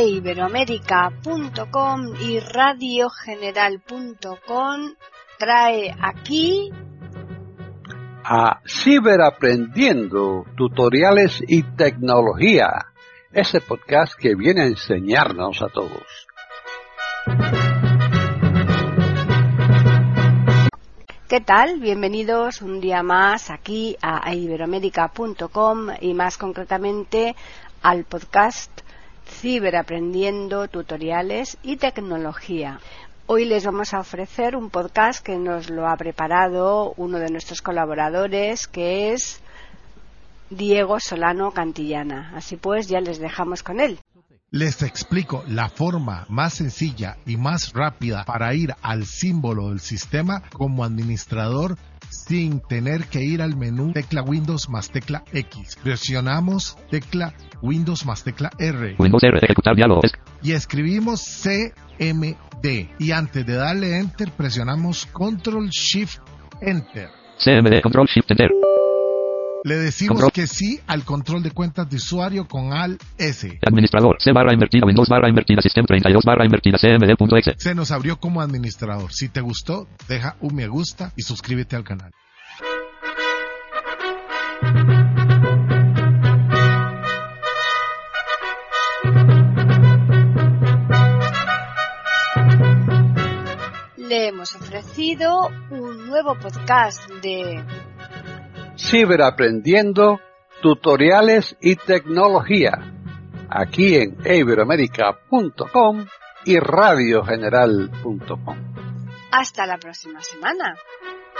eiberoamerica.com y radiogeneral.com trae aquí a Ciberaprendiendo, tutoriales y tecnología, ese podcast que viene a enseñarnos a todos. ¿Qué tal? Bienvenidos un día más aquí a eiberoamerica.com y más concretamente al podcast Ciberaprendiendo, tutoriales y tecnología. Hoy les vamos a ofrecer un podcast que nos lo ha preparado uno de nuestros colaboradores, que es Diego Solano Cantillana. Así pues, ya les dejamos con él. Les explico la forma más sencilla y más rápida para ir al símbolo del sistema como administrador sin tener que ir al menú tecla Windows más tecla X. Presionamos tecla Windows más tecla R. Windows R, ejecutar diálogos. Y escribimos CMD. Y antes de darle Enter presionamos Control Shift Enter. CMD, Control Shift Enter. Le decimos control. Que sí al control de cuentas de usuario con Alt S. Administrador, C barra invertida, Windows barra invertida, System 32 barra invertida, CMD.exe. Se nos abrió como administrador. Si te gustó, deja un me gusta y suscríbete al canal. Le hemos ofrecido un nuevo podcast de Ciberaprendiendo, tutoriales y tecnología, aquí en eiberoamerica.com y radiogeneral.com. Hasta la próxima semana.